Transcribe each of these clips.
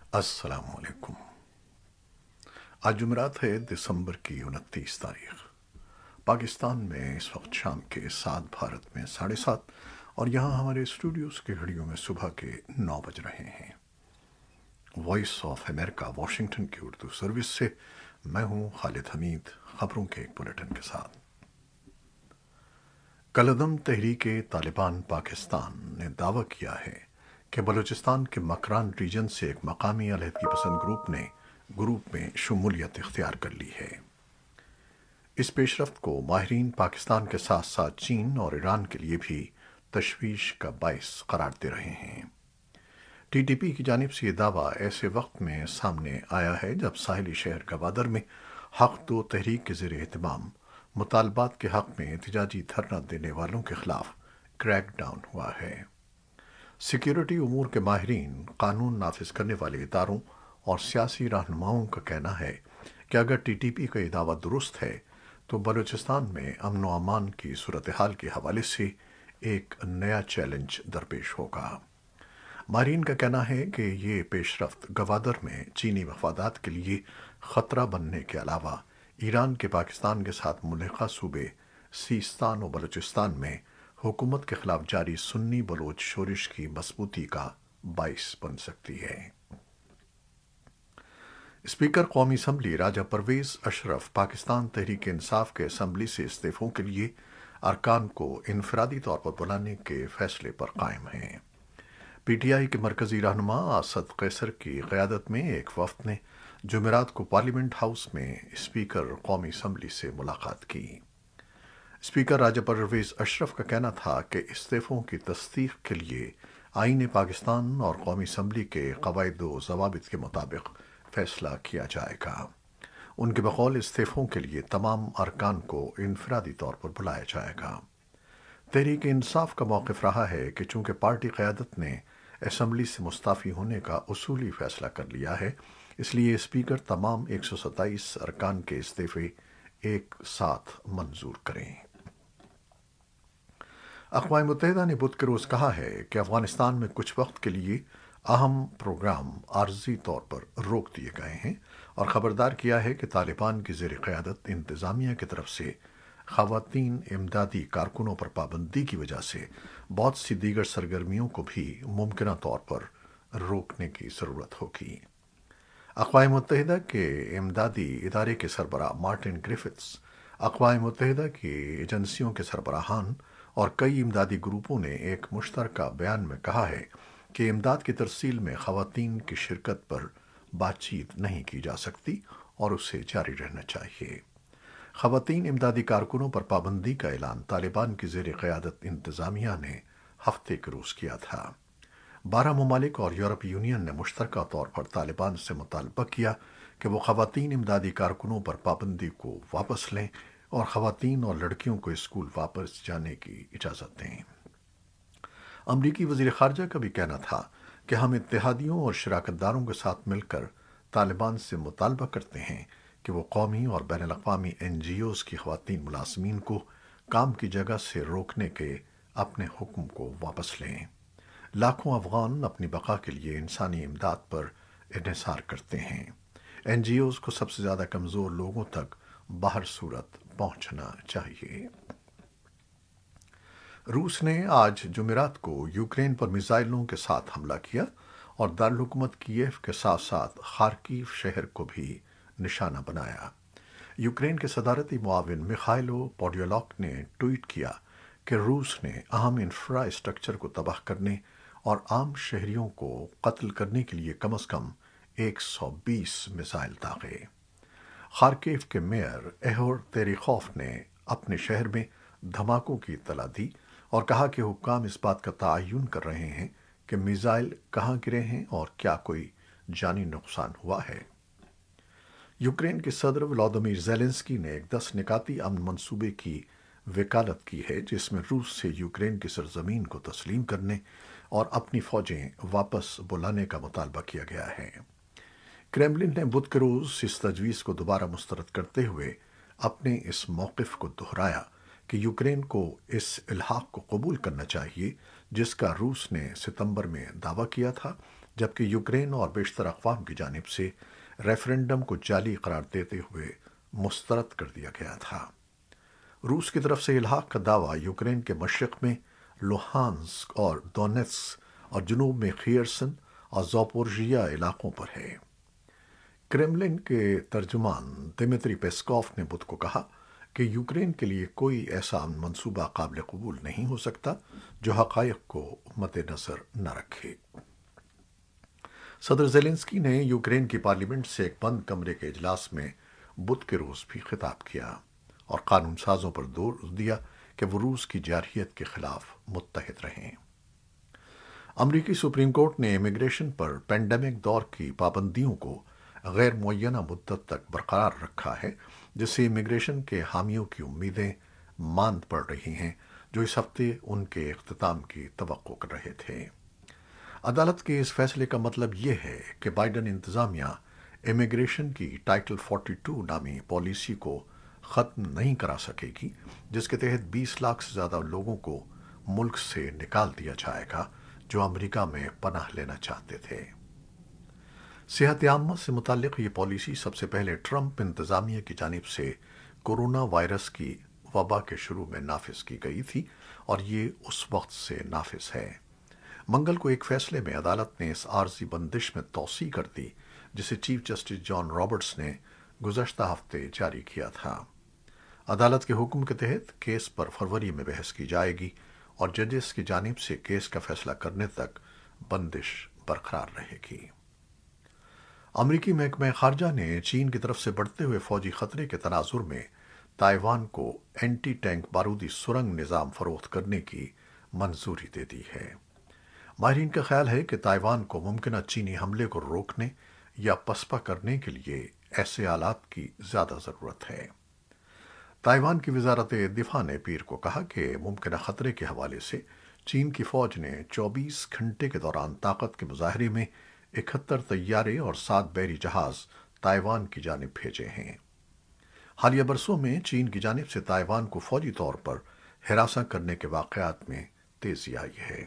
السلام علیکم۔ آج جمعرات ہے، دسمبر کی 29 تاریخ۔ پاکستان میں اس وقت شام کے 7، بھارت میں 7:30، اور یہاں ہمارے اسٹوڈیوز کی گھڑیوں میں صبح کے 9 بج رہے ہیں۔ وائس آف امریکہ واشنگٹن کی اردو سروس سے میں ہوں خالد حمید، خبروں کے ایک بلیٹن کے ساتھ۔ کالعدم تحریک طالبان پاکستان نے دعویٰ کیا ہے کہ بلوچستان کے مکران ریجن سے ایک مقامی علیحدگی پسند گروپ میں شمولیت اختیار کر لی ہے۔ اس پیش رفت کو ماہرین پاکستان کے ساتھ ساتھ چین اور ایران کے لیے بھی تشویش کا باعث قرار دے رہے ہیں۔ ٹی ٹی پی کی جانب سے یہ دعویٰ ایسے وقت میں سامنے آیا ہے جب ساحلی شہر گوادر میں حق دو تحریک کے زیر اہتمام مطالبات کے حق میں احتجاجی دھرنا دینے والوں کے خلاف کریک ڈاؤن ہوا ہے۔ سیکیورٹی امور کے ماہرین، قانون نافذ کرنے والے اداروں اور سیاسی رہنماؤں کا کہنا ہے کہ اگر ٹی ٹی پی کا یہ دعویٰ درست ہے تو بلوچستان میں امن و امان کی صورتحال کے حوالے سے ایک نیا چیلنج درپیش ہوگا۔ ماہرین کا کہنا ہے کہ یہ پیش رفت گوادر میں چینی مفادات کے لیے خطرہ بننے کے علاوہ ایران کے پاکستان کے ساتھ ملحقہ صوبے سیستان و بلوچستان میں حکومت کے خلاف جاری سنی بلوچ شورش کی مضبوطی کا باعث بن سکتی ہے۔ اسپیکر قومی اسمبلی راجہ پرویز اشرف پاکستان تحریک انصاف کے اسمبلی سے استعفوں کے لیے ارکان کو انفرادی طور پر بلانے کے فیصلے پر قائم ہیں۔ پی ٹی آئی کے مرکزی رہنما اسد قیصر کی قیادت میں ایک وفد نے جمعرات کو پارلیمنٹ ہاؤس میں اسپیکر قومی اسمبلی سے ملاقات کی۔ اسپیکر راجہ پرویز اشرف کا کہنا تھا کہ استعفوں کی تصدیق کے لیے آئین پاکستان اور قومی اسمبلی کے قواعد و ضوابط کے مطابق فیصلہ کیا جائے گا۔ ان کے بقول استعفوں کے لیے تمام ارکان کو انفرادی طور پر بلایا جائے گا۔ تحریک انصاف کا موقف رہا ہے کہ چونکہ پارٹی قیادت نے اسمبلی سے مستعفی ہونے کا اصولی فیصلہ کر لیا ہے، اس لیے اسپیکر تمام 127 ارکان کے استعفے ایک ساتھ منظور کریں۔ اقوام متحدہ نے بدھ کے روز کہا ہے کہ افغانستان میں کچھ وقت کے لیے اہم پروگرام عارضی طور پر روک دیے گئے ہیں، اور خبردار کیا ہے کہ طالبان کی زیر قیادت انتظامیہ کی طرف سے خواتین امدادی کارکنوں پر پابندی کی وجہ سے بہت سی دیگر سرگرمیوں کو بھی ممکنہ طور پر روکنے کی ضرورت ہوگی۔ اقوام متحدہ کے امدادی ادارے کے سربراہ مارٹن گرفٹس، اقوام متحدہ کی ایجنسیوں کے سربراہان اور کئی امدادی گروپوں نے ایک مشترکہ بیان میں کہا ہے کہ امداد کی ترسیل میں خواتین کی شرکت پر بات چیت نہیں کی جا سکتی اور اسے جاری رہنا چاہیے۔ خواتین امدادی کارکنوں پر پابندی کا اعلان طالبان کی زیر قیادت انتظامیہ نے ہفتے کے روز کیا تھا۔ 12 ممالک اور یورپی یونین نے مشترکہ طور پر طالبان سے مطالبہ کیا کہ وہ خواتین امدادی کارکنوں پر پابندی کو واپس لیں اور خواتین اور لڑکیوں کو اسکول واپس جانے کی اجازت دیں۔ امریکی وزیر خارجہ کا بھی کہنا تھا کہ ہم اتحادیوں اور شراکت داروں کے ساتھ مل کر طالبان سے مطالبہ کرتے ہیں کہ وہ قومی اور بین الاقوامی این جی اوز کی خواتین ملازمین کو کام کی جگہ سے روکنے کے اپنے حکم کو واپس لیں۔ لاکھوں افغان اپنی بقا کے لیے انسانی امداد پر انحصار کرتے ہیں۔ این جی اوز کو سب سے زیادہ کمزور لوگوں تک بہر صورت پہنچنا چاہیے۔ روس نے آج جمعرات کو یوکرین پر میزائلوں کے ساتھ حملہ کیا اور دارالحکومت کیف کے ساتھ ساتھ خارکیو شہر کو بھی نشانہ بنایا۔ یوکرین کے صدارتی معاون مخائلو پوڈیولاک نے ٹویٹ کیا کہ روس نے اہم انفراسٹرکچر کو تباہ کرنے اور عام شہریوں کو قتل کرنے کے لیے کم از کم 120 میزائل داغے۔ خارکیو کے میئر ایہور تیریخوف نے اپنے شہر میں دھماکوں کی اطلاع دی اور کہا کہ حکام اس بات کا تعین کر رہے ہیں کہ میزائل کہاں گرے ہیں اور کیا کوئی جانی نقصان ہوا ہے۔ یوکرین کے صدر ولادیمیر زیلنسکی نے ایک 10 نکاتی امن منصوبے کی وکالت کی ہے جس میں روس سے یوکرین کی سرزمین کو تسلیم کرنے اور اپنی فوجیں واپس بلانے کا مطالبہ کیا گیا ہے۔ کریملن نے بدھ کے روز اس تجویز کو دوبارہ مسترد کرتے ہوئے اپنے اس موقف کو دہرایا کہ یوکرین کو اس الحاق کو قبول کرنا چاہیے جس کا روس نے ستمبر میں دعویٰ کیا تھا جبکہ یوکرین اور بیشتر اقوام کی جانب سے ریفرنڈم کو جعلی قرار دیتے ہوئے مسترد کر دیا گیا تھا۔ روس کی طرف سے الحاق کا دعویٰ یوکرین کے مشرق میں لوہانسک اور دونیتسک اور جنوب میں خیرسن اور زاپورژیا علاقوں پر ہے۔ کرملن کے ترجمان دمیتری پیسکوف نے بدھ کو کہا کہ یوکرین کے لیے کوئی ایسا منصوبہ قابل قبول نہیں ہو سکتا جو حقائق کو مد نظر نہ رکھے۔ صدر زیلنسکی نے یوکرین کی پارلیمنٹ سے ایک بند کمرے کے اجلاس میں بدھ کے روز بھی خطاب کیا اور قانون سازوں پر زور دیا کہ وہ روس کی جارحیت کے خلاف متحد رہیں۔ امریکی سپریم کورٹ نے امیگریشن پر پینڈیمک دور کی پابندیوں کو غیر معینہ مدت تک برقرار رکھا ہے، جس سے امیگریشن کے حامیوں کی امیدیں ماند پڑ رہی ہیں جو اس ہفتے ان کے اختتام کی توقع کر رہے تھے۔ عدالت کے اس فیصلے کا مطلب یہ ہے کہ بائیڈن انتظامیہ امیگریشن کی ٹائٹل 42 نامی پالیسی کو ختم نہیں کرا سکے گی، جس کے تحت 20 لاکھ سے زیادہ لوگوں کو ملک سے نکال دیا جائے گا جو امریکہ میں پناہ لینا چاہتے تھے۔ صحت عامہ سے متعلق یہ پالیسی سب سے پہلے ٹرمپ انتظامیہ کی جانب سے کورونا وائرس کی وبا کے شروع میں نافذ کی گئی تھی اور یہ اس وقت سے نافذ ہے۔ منگل کو ایک فیصلے میں عدالت نے اس عارضی بندش میں توسیع کر دی جسے چیف جسٹس جان رابرٹس نے گزشتہ ہفتے جاری کیا تھا۔ عدالت کے حکم کے تحت کیس پر فروری میں بحث کی جائے گی اور ججز کی جانب سے کیس کا فیصلہ کرنے تک بندش برقرار رہے گی۔ امریکی محکمہ خارجہ نے چین کی طرف سے بڑھتے ہوئے فوجی خطرے کے تناظر میں تائیوان کو اینٹی ٹینک بارودی سرنگ نظام فروخت کرنے کی منظوری دے دی ہے۔ ماہرین کا خیال ہے کہ تائیوان کو ممکنہ چینی حملے کو روکنے یا پسپا کرنے کے لیے ایسے آلات کی زیادہ ضرورت ہے۔ تائیوان کی وزارت دفاع نے پیر کو کہا کہ ممکنہ خطرے کے حوالے سے چین کی فوج نے 24 گھنٹے کے دوران طاقت کے مظاہرے میں 71 طیارے اور 7 بحری جہاز تائیوان کی جانب بھیجے ہیں۔ حالیہ برسوں میں چین کی جانب سے تائیوان کو فوجی طور پر ہراساں کرنے کے واقعات میں تیزی آئی ہے۔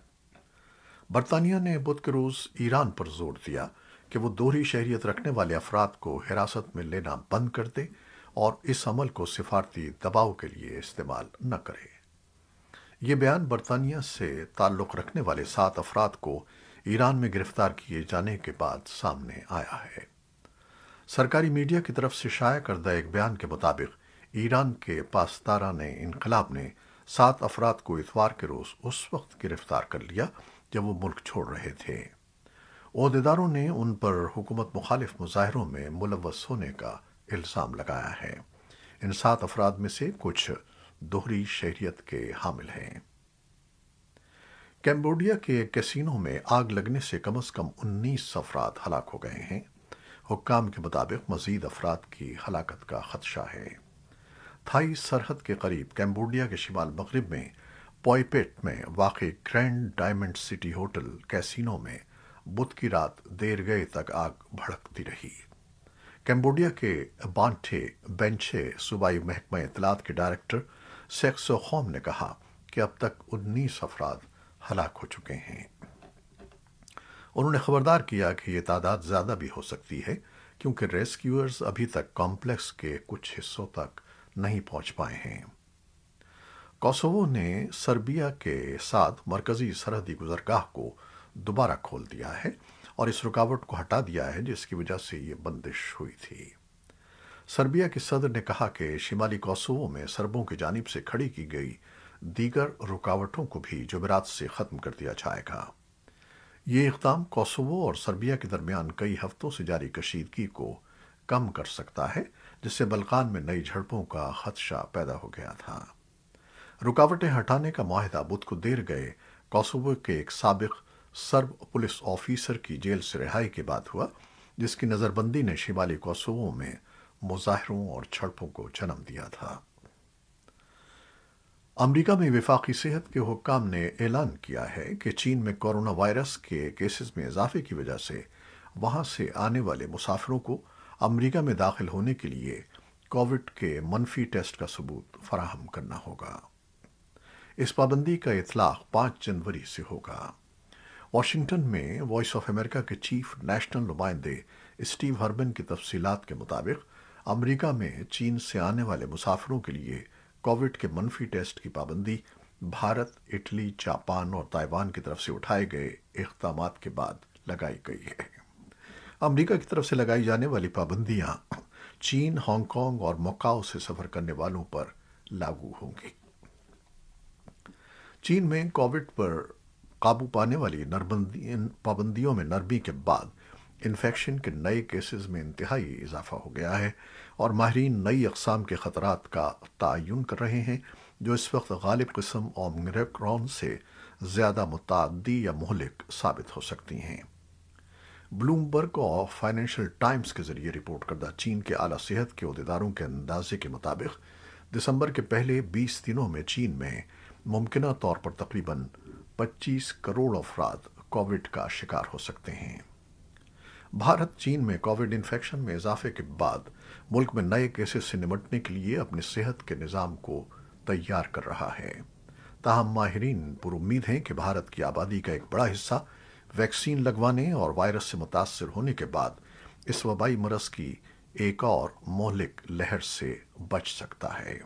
برطانیہ نے بدھ کے روز ایران پر زور دیا کہ وہ دوہری شہریت رکھنے والے افراد کو حراست میں لینا بند کر دے اور اس عمل کو سفارتی دباؤ کے لیے استعمال نہ کرے۔ یہ بیان برطانیہ سے تعلق رکھنے والے 7 افراد کو ایران میں گرفتار کیے جانے کے بعد سامنے آیا ہے۔ سرکاری میڈیا کی طرف سے شائع کردہ ایک بیان کے مطابق ایران کے پاسداران انقلاب نے 7 افراد کو اتوار کے روز اس وقت گرفتار کر لیا جب وہ ملک چھوڑ رہے تھے۔ عہدیداروں نے ان پر حکومت مخالف مظاہروں میں ملوث ہونے کا الزام لگایا ہے۔ ان 7 افراد میں سے کچھ دوہری شہریت کے حامل ہیں۔ کمبوڈیا کے کیسینو میں آگ لگنے سے کم از کم 19 افراد ہلاک ہو گئے ہیں۔ حکام کے مطابق مزید افراد کی ہلاکت کا خدشہ ہے۔ تھائی سرحد کے قریب کمبوڈیا کے شمال مغرب میں پوئیپیٹ میں واقع grand diamond city hotel casino میں بدھ کی رات دیر گئے تک آگ بھڑکتی رہی۔ کمبوڈیا کے بانٹے بینچے صوبائی محکمہ اطلاعات کے ڈائریکٹر سیکسو خوم نے کہا کہ اب تک 19 افراد ہلاک ہو چکے ہیں۔ انہوں نے خبردار کیا کہ یہ تعداد زیادہ بھی ہو سکتی ہے کیونکہ ریسکیورز ابھی تک کمپلیکس کے کچھ حصوں تک نہیں پہنچ پائے ہیں۔ کوسوو نے سربیا کے ساتھ مرکزی سرحدی گزرگاہ کو دوبارہ کھول دیا ہے اور اس رکاوٹ کو ہٹا دیا ہے جس کی وجہ سے یہ بندش ہوئی تھی۔ سربیا کے صدر نے کہا کہ شمالی کوسوو میں سربوں کی جانب سے کھڑی کی گئی دیگر رکاوٹوں کو بھی جمعرات سے ختم کر دیا جائے گا۔ یہ اقدام کوسوو اور سربیا کے درمیان کئی ہفتوں سے جاری کشیدگی کو کم کر سکتا ہے، جس سے بلقان میں نئی جھڑپوں کا خدشہ پیدا ہو گیا تھا۔ رکاوٹیں ہٹانے کا معاہدہ بدھ کو دیر گئے کوسوو کے ایک سابق سرب پولیس آفیسر کی جیل سے رہائی کے بعد ہوا، جس کی نظر بندی نے شمالی کوسوو میں مظاہروں اور جھڑپوں کو جنم دیا تھا۔ امریکہ میں وفاقی صحت کے حکام نے اعلان کیا ہے کہ چین میں کورونا وائرس کے کیسز میں اضافے کی وجہ سے وہاں سے آنے والے مسافروں کو امریکہ میں داخل ہونے کے لیے کووڈ کے منفی ٹیسٹ کا ثبوت فراہم کرنا ہوگا۔ اس پابندی کا اطلاق 5 جنوری سے ہوگا۔ वॉशिंगटन में वॉइस ऑफ अमेरिका के चीफ नेशनल नुमाइंदे स्टीव हर्मन की तफसीलात के मुताबिक अमेरिका में चीन से आने वाले मुसाफिरों के लिए कोविड के मनफी टेस्ट की पाबंदी भारत, इटली, जापान और ताइवान की तरफ से उठाए गए इक़दामात के बाद लगाई गई है। अमेरिका की तरफ से लगाई जाने वाली पाबंदियां चीन, हांगकांग और मकाओ से सफर करने वालों पर लागू होंगी। चीन में कोविड पर काबू पाने वाली पाबंदियों में नरमी के बाद इन्फेक्शन के नए केसेस में इंतहाई इजाफा हो गया है और माहिरीन नई अक़साम के ख़तरात का तयन कर रहे हैं जो इस वक्त गालिब किस्म ओमिक्रॉन से ज़्यादा मुतअद्दी या मुहलिक साबित हो सकती हैं। ब्लूमबर्ग और फाइनेंशियल टाइम्स के जरिए रिपोर्ट करदा चीन के आला सेहत के अहदेदारों के अंदाजे के मुताबिक दिसंबर के पहले 20 दिनों में चीन में मुमकिना तौर पर तकरीबन 25 करोड़ अफराद कोविड का शिकार हो सकते हैं। भारत चीन में कोविड इन्फेक्शन में इजाफे के बाद मुल्क में नए केसेस से निपटने के लिए अपने सेहत के निज़ाम को तैयार कर रहा है। ताहम माहिरीन पुरुम्मीद हैं कि भारत की आबादी का एक बड़ा हिस्सा वैक्सीन लगवाने और वायरस से मुतासर होने के बाद इस वबाई मरज की एक और मोहलिक लहर से बच सकता है।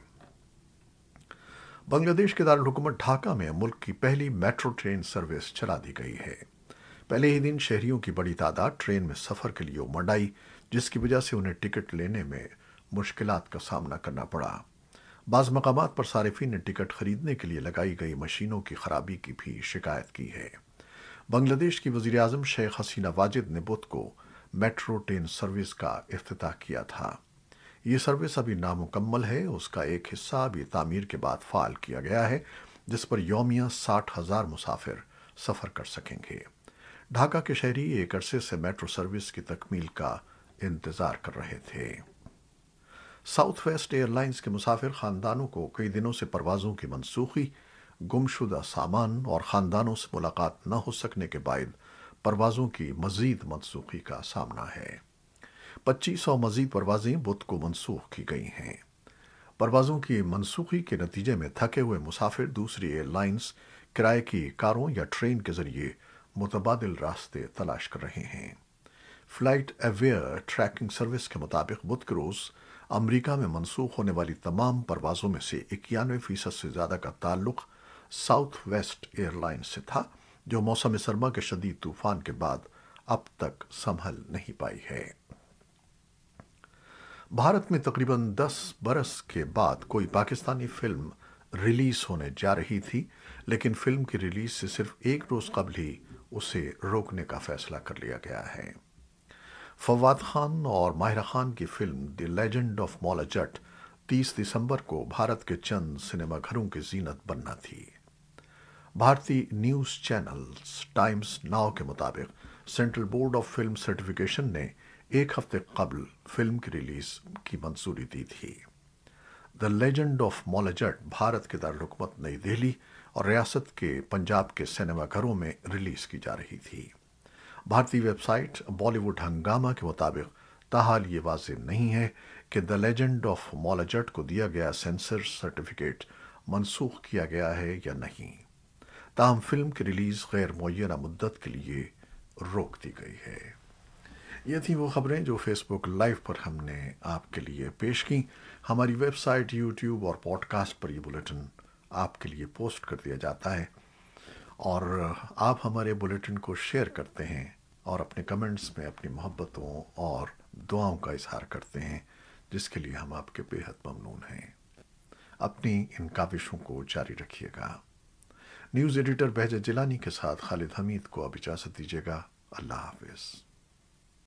बांग्लादेश के दारुल हुकूमत ढाका में मुल्क की पहली मेट्रो ट्रेन सर्विस चला दी गई है। पहले ही दिन शहरियों की बड़ी तादाद ट्रेन में सफ़र के लिए उमड़ आई, जिसकी वजह से उन्हें टिकट लेने में मुश्किलात का सामना करना पड़ा। बाज़ मकामात पर सारिफीन ने टिकट खरीदने के लिए लगाई गई मशीनों की खराबी की भी शिकायत की है। बांग्लादेश की वज़ीर आज़म शेख हसीना वाजिद ने बुध को मेट्रो ट्रेन सर्विस का इफ्तिताह किया था। ये सर्विस अभी नामुकम्मल है, उसका एक हिस्सा अभी तामीर के बाद फ़ाल किया गया है, जिस पर यौमिया 60,000 मुसाफिर सफ़र कर सकेंगे। ढाका के शहरी एक अरसे से मेट्रो सर्विस की तकमील का इंतज़ार कर रहे थे। साउथ वेस्ट एयरलाइंस के मुसाफिर ख़ानदानों को कई दिनों से परवाज़ों की मनसूखी, गुमशुदा सामान और ख़ानदानों से मुलाकात न हो सकने के बाद परवाज़ों की मज़ीद मनसूखी का सामना है। 2500 मज़ीद परवाज़ें बुध को मनसूख की गई हैं। परवाज़ों की मनसूखी के नतीजे में थके हुए मुसाफिर दूसरी एयरलाइंस, किराए की कारों या ट्रेन के ज़रिए मुतबादिल रास्ते तलाश कर रहे हैं। फ्लाइट अवेयर ट्रैकिंग सर्विस के मुताबिक बुध के रोज़ अमरीका में मनसूख होने वाली तमाम परवाज़ों में से 91% से ज़्यादा का ताल्लुक़ साउथ वेस्ट एयरलाइंस से था, जो मौसम सरमा के शदीद तूफ़ान के बाद अब तक संभल नहीं पाई है। भारत में तकरीबन 10 बरस के बाद कोई पाकिस्तानी फिल्म रिलीज़ होने जा रही थी, लेकिन फिल्म की रिलीज़ से सिर्फ एक रोज़ कबल ही उसे रोकने का फैसला कर लिया गया है। फवाद खान और माहिरा खान की film the legend of Maula Jatt 30 दिसंबर को भारत के चंद सिनेमाघरों की जीनत बनना थी। भारतीय न्यूज़ चैनल्स टाइम्स नाउ के मुताबिक central board of film certification ने एक हफ्ते कबल फिल्म की रिलीज की मंजूरी दी थी। The legend of Maula Jatt Bharat के दारुल हुकूमत नई दिल्ली और रियासत के पंजाब के सिनेमाघरों में रिलीज की जा रही थी। भारतीय वेबसाइट बॉलीवुड हंगामा के मुताबिक ताहाल ये वाज़ेह नहीं है कि the legend of Maula Jatt को दिया गया सेंसर सर्टिफिकेट मनसूख किया गया है या नहीं। ताहम फिल्म की रिलीज़ गैर मुअय्यना मुद्दत के लिए रोक दी गई है। ये थी वो खबरें जो फेसबुक लाइव पर हमने आपके लिए पेश की। हमारी वेबसाइट, यूट्यूब और पॉडकास्ट पर ये बुलेटिन आपके लिए पोस्ट कर दिया जाता है और आप हमारे बुलेटिन को शेयर करते हैं और अपने कमेंट्स में अपनी मोहब्बतों और दुआओं का इजहार करते हैं, जिसके लिए हम आपके बेहद ममनून हैं। अपनी इन काविशों को जारी रखिएगा। न्यूज़ एडिटर बहजत जिलानी के साथ खालिद हमीद को अब इजाज़त दीजिएगा। अल्लाह हाफिज़।